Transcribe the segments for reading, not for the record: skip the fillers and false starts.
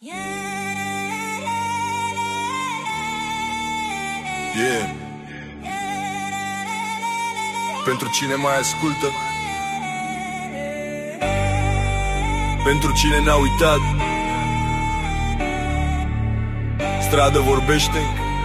Yeah. Pentru cine mai ascultă, pentru cine n-a uitat, stradă vorbește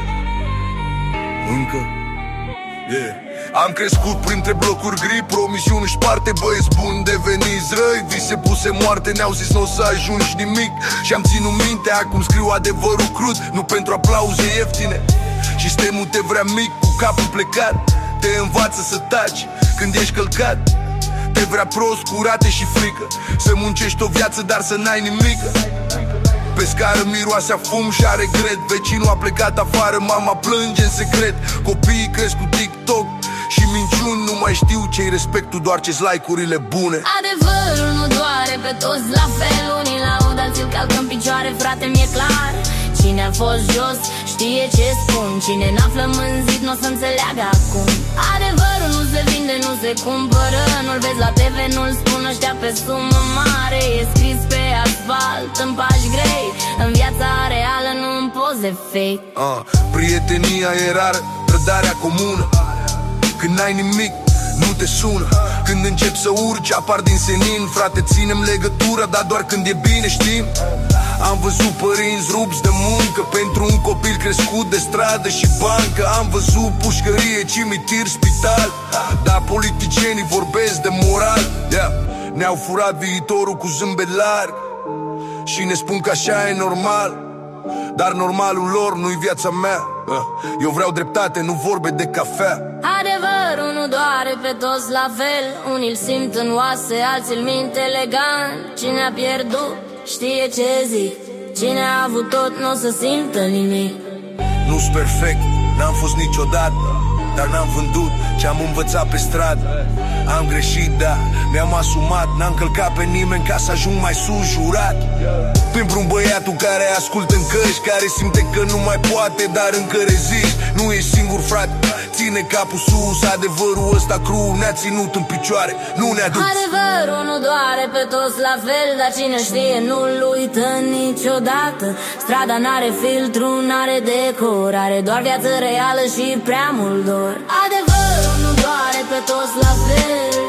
încă. Yeah. Am crescut printre blocuri gri, promisiuni șparte, băieți buni deveniți răi, vise puse moarte, ne-au zis n-o să ajungi nimic. Și-am ținut minte, acum scriu adevărul crud, nu pentru aplauze ieftine. Și sistemul te vrea mic, cu capul plecat, te învață să taci când ești călcat. Te vrea prost, curate și frică, să muncești o viață, dar să n-ai nimică. Pe scară miroase a fum și a regret, vecinul a plecat afară, mama plânge în secret. Copiii cresc cu TikTok și minciuni, nu mai știu ce-i respectul, doar ce-s like-urile bune. Adevărul nu doare pe toți la fel, unii laud, alții îl calcă în picioare, frate, mi-e clar. Cine a fost jos știe ce spun, cine n-a flămânzit n-o să înțeleagă acum. Adevărul nu se vinde, nu se cumpără, nu-l vezi la TV, nu-l spun ăștia pe sumă mare. E scris pe asfalt, în pași grei, în viața reală, nu în poze fake. Prietenia e rară, trădarea comună. Când n-ai nimic, nu te sună. Când începi să urci, apar din senin. Frate, ținem legătura, dar doar când e bine, știm. Am văzut părinți rupți de muncă pentru un copil crescut de stradă și bancă. Am văzut pușcărie, cimitir, spital, dar politicienii vorbesc de moral. Ne-au furat viitorul cu zâmbet larg și ne spun că așa e normal, dar normalul lor nu-i viața mea. Eu vreau dreptate, nu vorbe de cafea. Adevărul nu doare pe toți la fel, unii îl simt în oase, alții îl mint elegant. Cine a pierdut știe ce zic, cine a avut tot n-o să simtă nimic. Nu-s perfect, n-am fost niciodată, dar n-am vândut ce-am învățat pe stradă. Am greșit, da, mi-am asumat, n-am călcat pe nimeni ca să ajung mai sus, jurat. Pentru un băiatul care ascultă în căști, care simte că nu mai poate, dar încă rezist. Nu ești singur, frate, ține capul sus. Adevărul ăsta cru ne-a ținut în picioare, nu ne-a dus. Adevărul nu doare pe toți la fel, dar cine știe nu-l uită niciodată. Strada n-are filtru, n-are decor, are doar viață reală și prea mult dor. Adevărul nu doare pe toți la fel,